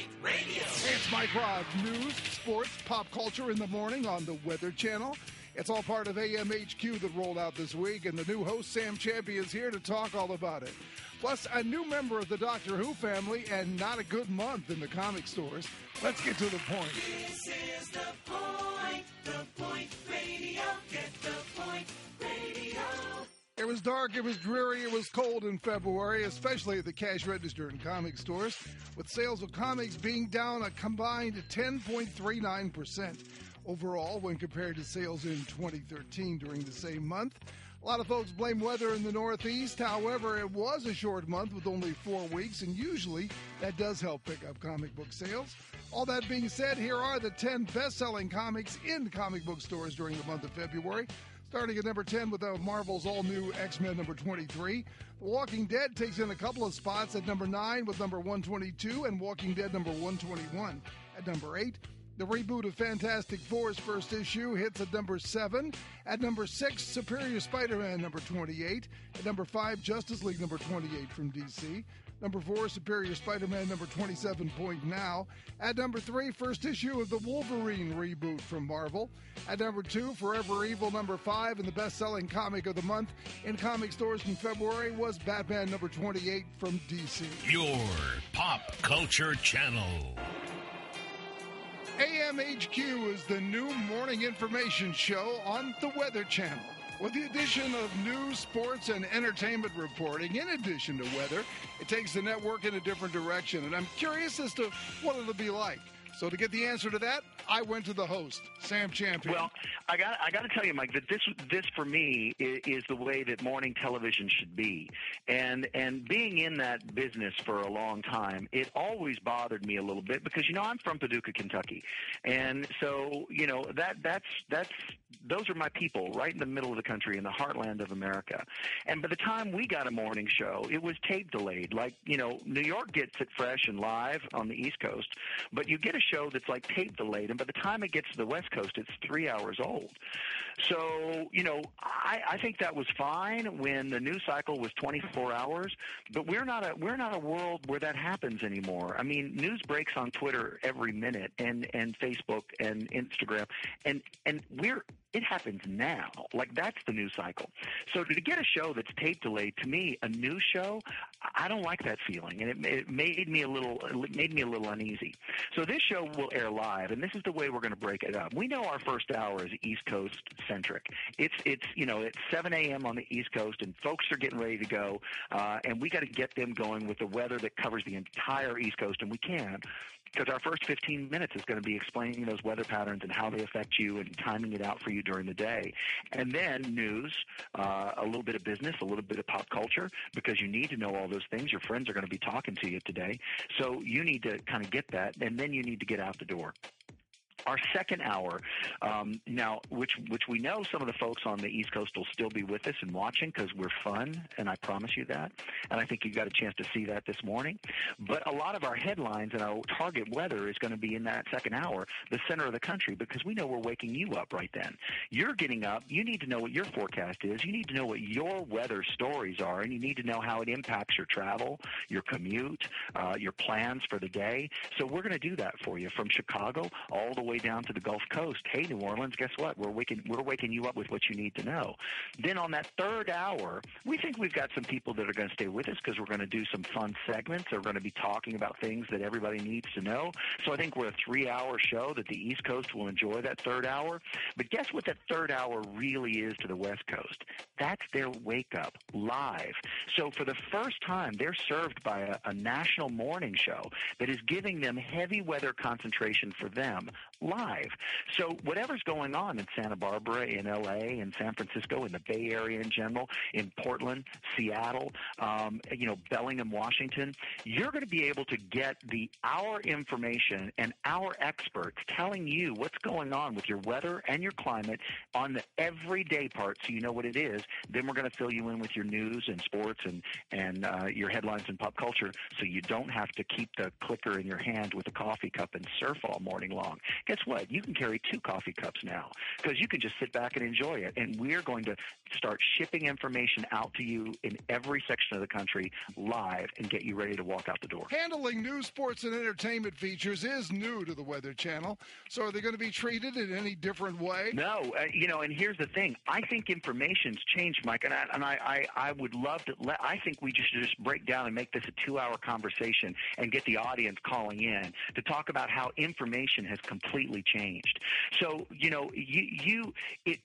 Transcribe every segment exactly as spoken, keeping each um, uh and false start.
Point Radio. Hey, it's Mike Rod. News, sports, pop culture in the morning on the Weather Channel. It's all part of A M H Q that rolled out this week, and the new host, Sam Champion, is here to talk all about it. Plus, a new member of the Doctor Who family, and not a good month in the comic stores. Let's get to the point. This is The Point, The Point Radio. Get The Point Radio. It was dark, it was dreary, it was cold in February, especially at the cash register in comic stores, with sales of comics being down a combined ten point three nine percent overall when compared to sales in twenty thirteen during the same month. A lot of folks blame weather in the Northeast. However, it was a short month with only four weeks, and usually that does help pick up comic book sales. All that being said, here are the ten best-selling comics in comic book stores during the month of February. Starting at number ten with uh, Marvel's all-new X-Men number twenty-three. The Walking Dead takes in a couple of spots at number nine with number one twenty-two and Walking Dead number one twenty-one at number eight. The reboot of Fantastic Four's first issue hits at number seven. At number six, Superior Spider-Man number twenty-eight. At number five, Justice League number twenty-eight from D C. Number four, Superior Spider-Man number twenty-seven, Point Now. At number three, first issue of the Wolverine reboot from Marvel. At number two, Forever Evil number five, and the best-selling comic of the month in comic stores in February was Batman number twenty-eight from D C. Your Pop Culture Channel. A M H Q is the new morning information show on the Weather Channel. With the addition of news, sports, and entertainment reporting, in addition to weather, it takes the network in a different direction. And I'm curious as to what it'll be like. So to get the answer to that, I went to the host, Sam Champion. Well, I got I got to tell you, Mike, that this this for me is, is the way that morning television should be, and and being in that business for a long time, it always bothered me a little bit because you know I'm from Paducah, Kentucky, and so you know that that's that's those are my people right in the middle of the country in the heartland of America, and by the time we got a morning show, it was tape delayed. Like you know, New York gets it fresh and live on the East Coast, but you get a show that's like tape delayed, and by the time it gets to the West Coast, it's three hours old. So, you know, I, I think that was fine when the news cycle was twenty-four hours, but we're not a we're not a world where that happens anymore. I mean, news breaks on Twitter every minute, and and Facebook and Instagram, and and we're it happens now. Like, that's the news cycle. So to get a show that's tape delayed, to me, a news show, I don't like that feeling, and it, it made me a little it made me a little uneasy. So this show will air live, and this is the way we're going to break it up. We know our first hour is East Coast centric. It's it's you know it's seven a.m. on the East Coast, and folks are getting ready to go, uh, and we got to get them going with the weather that covers the entire East Coast, and we can. Because our first fifteen minutes is going to be explaining those weather patterns and how they affect you and timing it out for you during the day. And then news, uh, a little bit of business, a little bit of pop culture, because you need to know all those things. Your friends are going to be talking to you today. So you need to kind of get that, and then you need to get out the door. Our second hour, um, now, which which we know some of the folks on the East Coast will still be with us and watching because we're fun, and I promise you that. And I think you got a chance to see that this morning. But a lot of our headlines and our target weather is going to be in that second hour, the center of the country, because we know we're waking you up right then. You're getting up. You need to know what your forecast is. You need to know what your weather stories are, and you need to know how it impacts your travel, your commute, uh, your plans for the day. So we're going to do that for you from Chicago all the way down to the Gulf Coast. Hey, New Orleans, guess what? We're waking we're waking you up with what you need to know. Then on that third hour, we think we've got some people that are going to stay with us because we're going to do some fun segments. We're going to be talking about things that everybody needs to know. So I think we're a three-hour show that the East Coast will enjoy that third hour. But guess what that third hour really is to the West Coast? That's their wake-up live. So for the first time, they're served by a, a national morning show that is giving them heavy weather concentration for them live. So whatever's going on in Santa Barbara, in L A, in San Francisco, in the Bay Area in general, in Portland, Seattle, um, you know, Bellingham, Washington, you're going to be able to get the our information and our experts telling you what's going on with your weather and your climate on the everyday part so you know what it is Then we're going to fill you in with your news and sports and, and uh, your headlines and pop culture so you don't have to keep the clicker in your hand with a coffee cup and surf all morning long. Guess what? You can carry two coffee cups now because you can just sit back and enjoy it. And we're going to start shipping information out to you in every section of the country live and get you ready to walk out the door. Handling news, sports, and entertainment features is new to the Weather Channel. So are they going to be treated in any different way? No, uh, you know, and here's the thing. I think information's changed, Mike, and I, and I, I, I would love to let, I think we just just break down and make this a two-hour conversation and get the audience calling in to talk about how information has completely changed. So, you know, you, you it,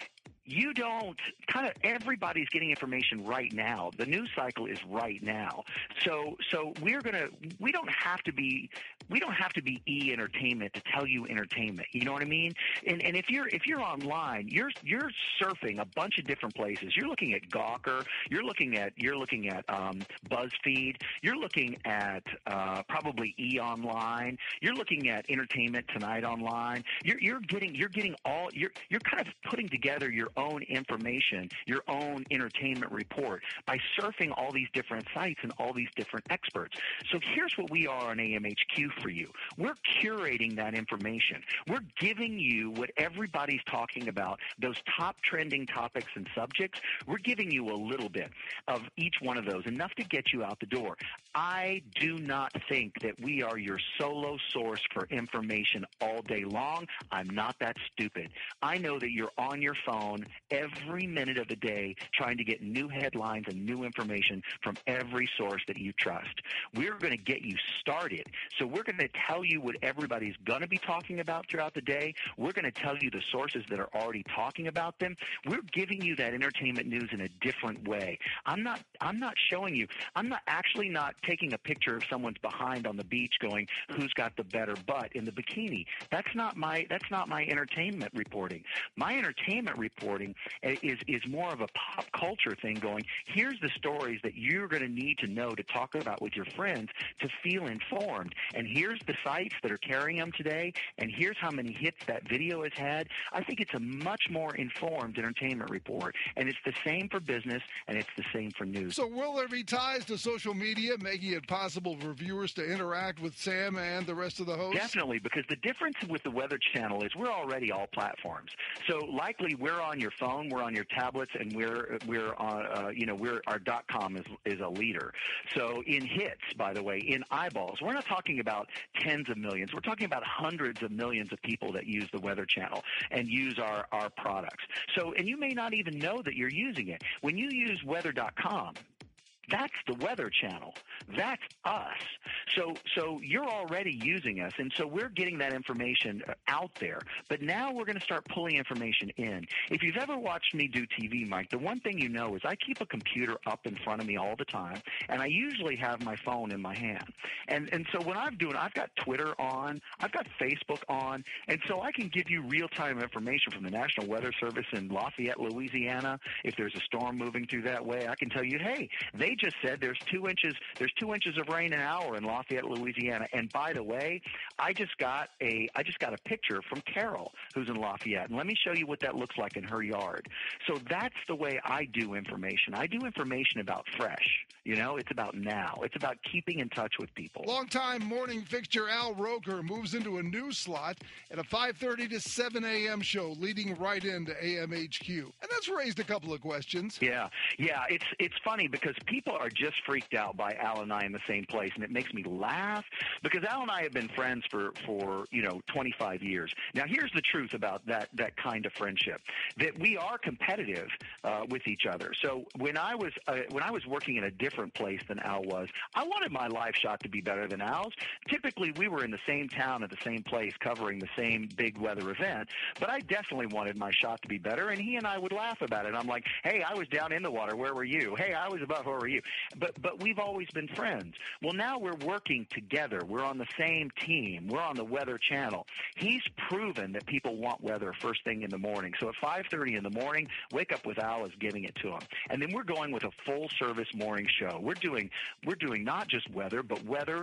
you don't kind of everybody's getting information right now. The news cycle is right now. So so we're going to we don't have to be we don't have to be e entertainment to tell you entertainment. You know what I mean? And and if you're if you're online, you're you're surfing a bunch of different places. You're looking at Gawker, you're looking at you're looking at um, BuzzFeed, you're looking at uh, probably E Online, you're looking at Entertainment Tonight online. You're you're getting you're getting all you're you're kind of putting together your own information, your own entertainment report by surfing all these different sites and all these different experts. So here's what we are on A M H Q for you. We're curating that information. We're giving you what everybody's talking about, those top trending topics and subjects. We're giving you a little bit of each one of those, enough to get you out the door. I do not think that we are your solo source for information all day long. I'm not that stupid. I know that you're on your phone every minute of the day trying to get new headlines and new information from every source that you trust. We're going to get you started. So we're going to tell you what everybody's going to be talking about throughout the day. We're going to tell you the sources that are already talking about them. We're giving you that entertainment news in a different way. I'm not I'm not showing you. I'm not actually not taking a picture of someone's behind on the beach going, who's got the better butt in the bikini. That's not my that's not my entertainment reporting. My entertainment reporting is is more of a pop culture thing going, here's the stories that you're going to need to know to talk about with your friends to feel informed. And here's the sites that are carrying them today, and here's how many hits that video has had. I think it's a much more informed entertainment report, and it's the same for business, and it's the same for news. So will there be ties to social media, making it possible for viewers to interact with Sam and the rest of the hosts? Definitely, because the difference with the Weather Channel is we're already all platforms. So likely we're on your phone, we're on your tablets, and we're we're on uh, you know we're our dot com is is a leader. So in hits, by the way, in eyeballs, we're not talking about tens of millions. We're talking about hundreds of millions of people that use the Weather Channel and use our our products. So and you may not even know that you're using it when you use weather dot com. That's the Weather Channel. That's us. So so you're already using us, and so we're getting that information out there. But now we're going to start pulling information in. If you've ever watched me do T V, Mike, the one thing you know is I keep a computer up in front of me all the time, and I usually have my phone in my hand. And and so when I'm doing, I've got Twitter on, I've got Facebook on, and so I can give you real-time information from the National Weather Service in Lafayette, Louisiana. If there's a storm moving through that way, I can tell you, hey, they just said there's two inches there's two inches of rain an hour in Lafayette, Louisiana. And by the way, I just got a I just got a picture from Carol, who's in Lafayette, and let me show you what that looks like in her yard. So that's the way I do information. I do information about fresh. You know, it's about now. It's about keeping in touch with people. Longtime morning fixture Al Roker moves into a new slot at a five thirty to seven a.m. show, leading right into A M H Q. And that's raised a couple of questions. Yeah, yeah. It's it's funny because people are just freaked out by Al and I in the same place, and it makes me laugh because Al and I have been friends for, for you know, twenty-five years. Now, here's the truth about that that kind of friendship, that we are competitive uh, with each other. So when I was uh, when I was working in a different place than Al was, I wanted my live shot to be better than Al's. Typically, we were in the same town at the same place covering the same big weather event, but I definitely wanted my shot to be better, and he and I would laugh about it. I'm like, hey, I was down in the water. Where were you? Hey, I was above. Where were you? But but we've always been friends. Well, now we're working together. We're on the same team. We're on the Weather Channel. He's proven that people want weather first thing in the morning. So at five thirty in the morning, Wake Up with Al is giving it to him. And then we're going with a full-service morning show. We're doing we're doing not just weather, but weather,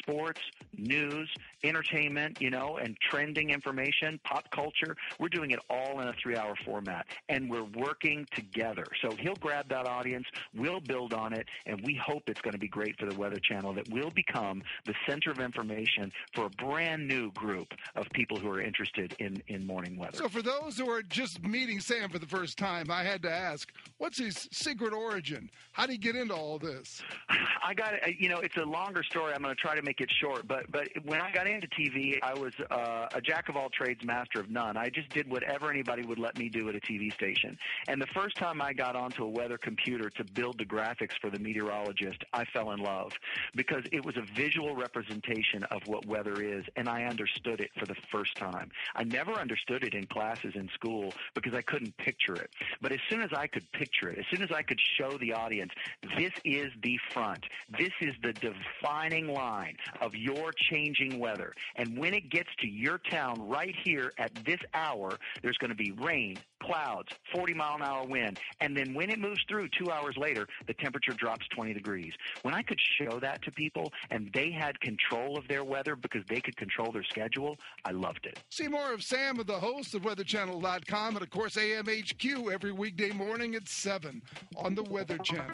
sports, news, entertainment, you know, and trending information, pop culture. We're doing it all in a three-hour format, and we're working together. So he'll grab that audience, we'll build on it, and we hope it's going to be great for the Weather Channel, that will become the center of information for a brand new group of people who are interested in, in morning weather. So for those who are just meeting Sam for the first time, I had to ask, what's his secret origin? How did he get into all this? I got it. You know, it's a longer story. I'm going to try to make it short. But but when I got into T V, I was uh, a jack of all trades, master of none. I just did whatever anybody would let me do at a T V station. And the first time I got onto a weather computer to build the graphics for the meteorologist, I fell in love because it was a visual representation of what weather is, and I understood it for the first time. I never understood it in classes in school because I couldn't picture it. But as soon as I could picture it, as soon as I could show the audience, this is the front. This is the defining line of your changing weather. And when it gets to your town right here at this hour, there's going to be rain, clouds, forty mile an hour wind. And then when it moves through two hours later, the temperature drops twenty degrees. When I could show that to people and they had control of their weather because they could control their schedule, I loved it. See more of Sam with the host of weather channel dot com and, of course, A M H Q every weekday morning at seven on the Weather Channel.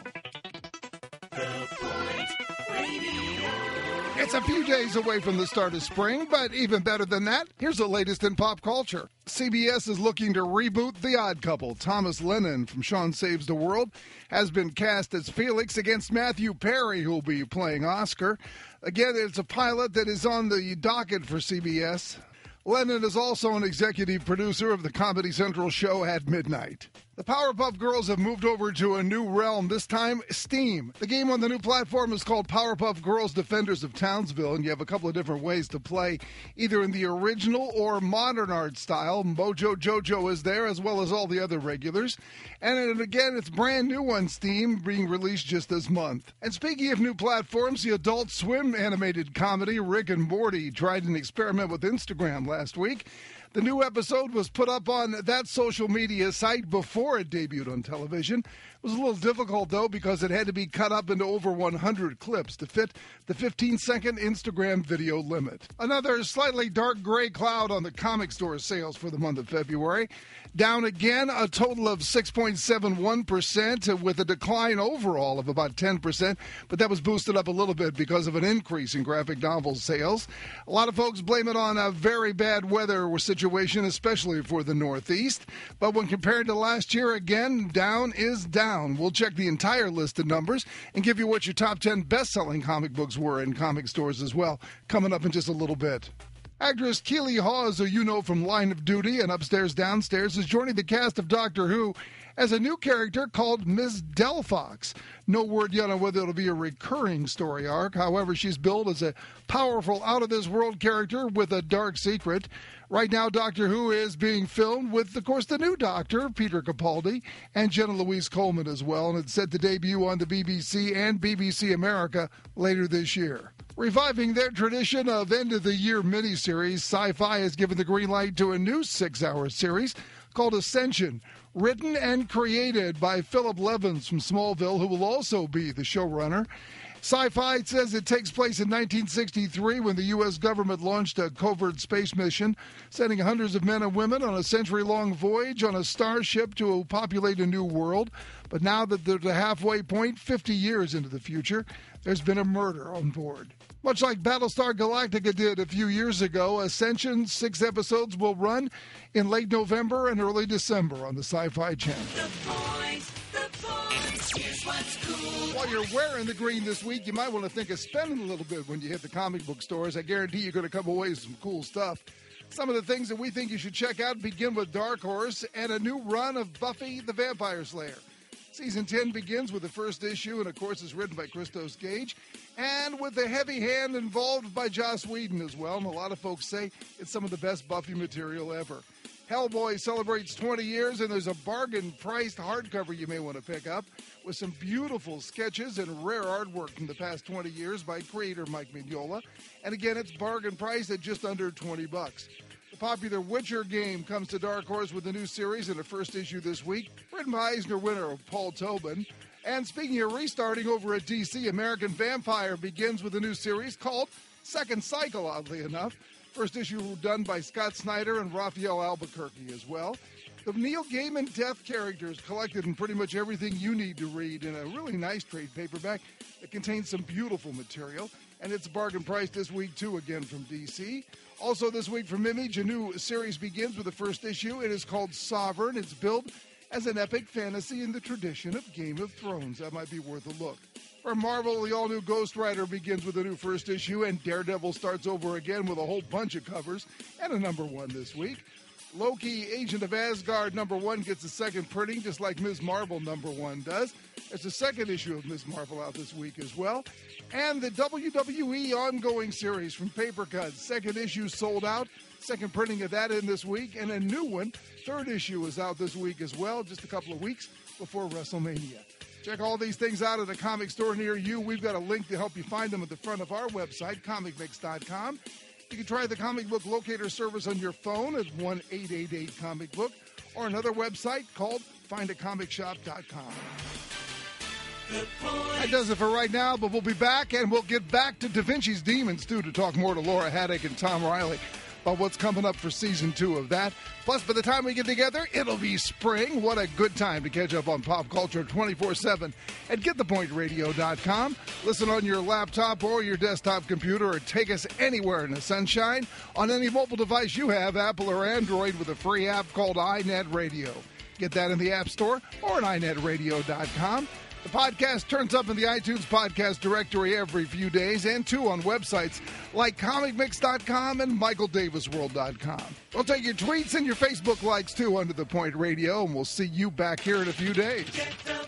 It's a few days away from the start of spring, but even better than that, here's the latest in pop culture. C B S is looking to reboot The Odd Couple. Thomas Lennon from Sean Saves the World has been cast as Felix against Matthew Perry, who will be playing Oscar. Again, it's a pilot that is on the docket for C B S. Lennon is also an executive producer of the Comedy Central show At Midnight. The Powerpuff Girls have moved over to a new realm, this time Steam. The game on the new platform is called Powerpuff Girls Defenders of Townsville, and you have a couple of different ways to play, either in the original or modern art style. Mojo Jojo is there, as well as all the other regulars. And again, it's brand new on Steam, being released just this month. And speaking of new platforms, the Adult Swim animated comedy Rick and Morty tried an experiment with Instagram last week. The new episode was put up on that social media site before it debuted on television. It was a little difficult, though, because it had to be cut up into over one hundred clips to fit the fifteen-second Instagram video limit. Another slightly dark gray cloud on the comic store sales for the month of February. Down again, a total of six point seven one percent, with a decline overall of about ten percent, but that was boosted up a little bit because of an increase in graphic novel sales. A lot of folks blame it on a very bad weather situation, especially for the Northeast. But when compared to last year, again, down is down. We'll check the entire list of numbers and give you what your top ten best-selling comic books were in comic stores as well, coming up in just a little bit. Actress Keely Hawes, who you know from Line of Duty and Upstairs Downstairs, is joining the cast of Doctor Who as a new character called Miss Delphox. No word yet on whether it'll be a recurring story arc. However, she's billed as a powerful, out-of-this-world character with a dark secret. Right now, Doctor Who is being filmed with, of course, the new Doctor, Peter Capaldi, and Jenna Louise Coleman as well, and it's set to debut on the B B C and B B C America later this year. Reviving their tradition of end-of-the-year miniseries, Sci-Fi has given the green light to a new six-hour series called Ascension, written and created by Philip Levins from Smallville, who will also be the showrunner. Sci-Fi says it takes place in nineteen sixty-three when the U S government launched a covert space mission, sending hundreds of men and women on a century-long voyage on a starship to populate a new world. But now that they're at the halfway point, fifty years into the future, there's been a murder on board. Much like Battlestar Galactica did a few years ago, Ascension six episodes will run in late November and early December on the Sci-Fi Channel. The point, the point, here's what's cool. While you're wearing the green this week, you might want to think of spending a little bit when you hit the comic book stores. I guarantee you're going to come away with some cool stuff. Some of the things that we think you should check out begin with Dark Horse and a new run of Buffy the Vampire Slayer. Season ten begins with the first issue, and of course is written by Christos Gage, and with a heavy hand involved by Joss Whedon as well, and a lot of folks say it's some of the best Buffy material ever. Hellboy celebrates twenty years, and there's a bargain-priced hardcover you may want to pick up with some beautiful sketches and rare artwork from the past twenty years by creator Mike Mignola. And again, it's bargain-priced at just under twenty bucks. The popular Witcher game comes to Dark Horse with a new series in the first issue this week, written by Eisner winner Paul Tobin. And speaking of restarting over at D C, American Vampire begins with a new series called second cycle, oddly enough. First issue done by Scott Snyder and Raphael Albuquerque as well. The Neil Gaiman Death characters collected in pretty much everything you need to read in a really nice trade paperback that contains some beautiful material. And it's a bargain price this week, too, again from D C. Also this week from Image, a new series begins with the first issue. It is called Sovereign. It's billed as an epic fantasy in the tradition of Game of Thrones. That might be worth a look. For Marvel, the all-new Ghost Rider begins with a new first issue, and Daredevil starts over again with a whole bunch of covers and a number one this week. Loki, Agent of Asgard, number one, gets a second printing, just like Miz Marvel number one does. There's a second issue of Miz Marvel out this week as well. And the W W E ongoing series from Paper Cuts. Second issue sold out. Second printing of that in this week. And a new one, third issue, is out this week as well, just a couple of weeks before WrestleMania. Check all these things out at a comic store near you. We've got a link to help you find them at the front of our website, comic mix dot com. You can try the comic book locator service on your phone at one eight eight eight comic book or another website called find a comic shop dot com. That does it for right now, but we'll be back, and we'll get back to Da Vinci's Demons, too, to talk more to Laura Haddock and Tom Riley about what's coming up for season two of that. Plus, by the time we get together, it'll be spring. What a good time to catch up on pop culture twenty-four seven at get the point radio dot com. Listen on your laptop or your desktop computer, or take us anywhere in the sunshine on any mobile device you have, Apple or Android, with a free app called iNet Radio. Get that in the App Store or at i net radio dot com. The podcast turns up in the iTunes podcast directory every few days, and too on websites like comic mix dot com and michael davis world dot com. We'll take your tweets and your Facebook likes too under The Point Radio, and we'll see you back here in a few days. Get the